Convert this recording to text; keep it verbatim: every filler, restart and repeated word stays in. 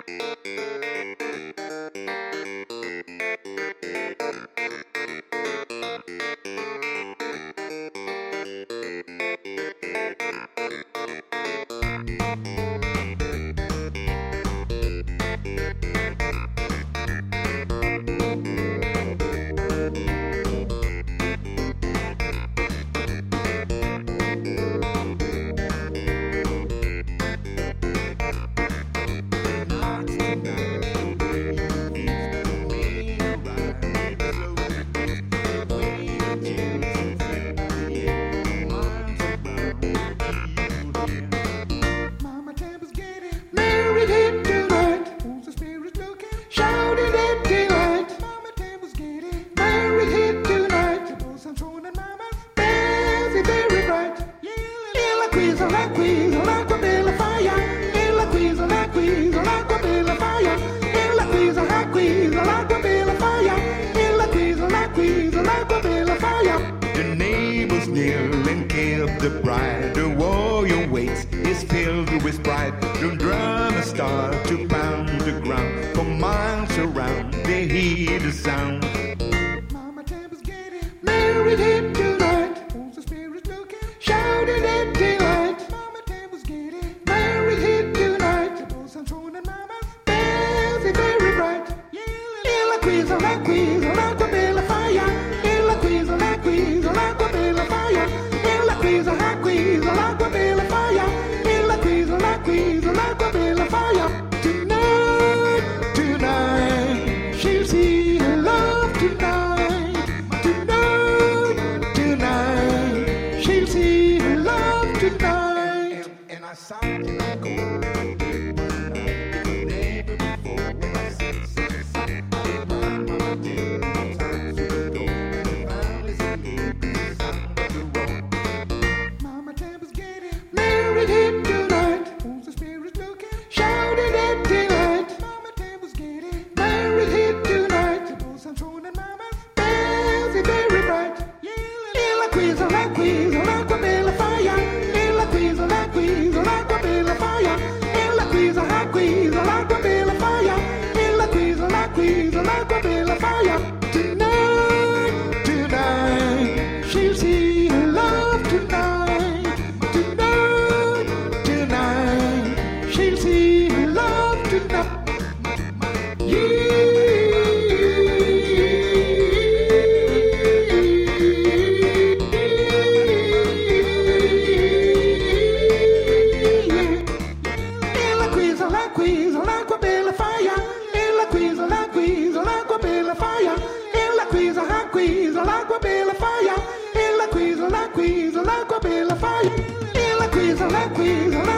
The neighbors kneel and give the bride. The warrior waits, is filled with pride. The drummers start to pound the ground. For miles around, they hear the sound. Mama Tampa's getting married here tonight. Who's the spirit looking? Shouting at daylight. Mama Tampa's getting married here tonight. The bulls and throwing and mamas dancing very bright. In la quiz, la quiz, la bella fire. In la quiz, la quiz, la bella fire. In la quiz, la quiz, la bella fire. In la quiz, la quiz, la bella fire. Tonight, tonight, she'll see her love tonight. Tonight, tonight, she'll see her love tonight. And, and I saw it and I go. Never before when I see such a sight. My mama did no time to the door. And finally see the sound of the road. Mama Tampa's getting married here tonight. Who's the spirit looking? Shouting at daylight. Mama Tampa's getting married here tonight. The bulls and throwing and mamas dancing very bright. In la quiz, la quiz, la bella fire. In la quiz, la quiz, la bella fire. In la quiz, la quiz, la bella fire. In la quiz, la quiz, la bella fire. Tonight, tonight, she'll see her love tonight. Tonight, tonight, she'll see her love tonight. Ella quiz, la quiz, l'acqua bella fire. Ella quiz, la quiz, l'acqua bella fire. Ella quiz, la quiz, l'acqua bella fire. Ella quiz, la quiz, l'acqua bella fire. Ella quiz, la quiz, la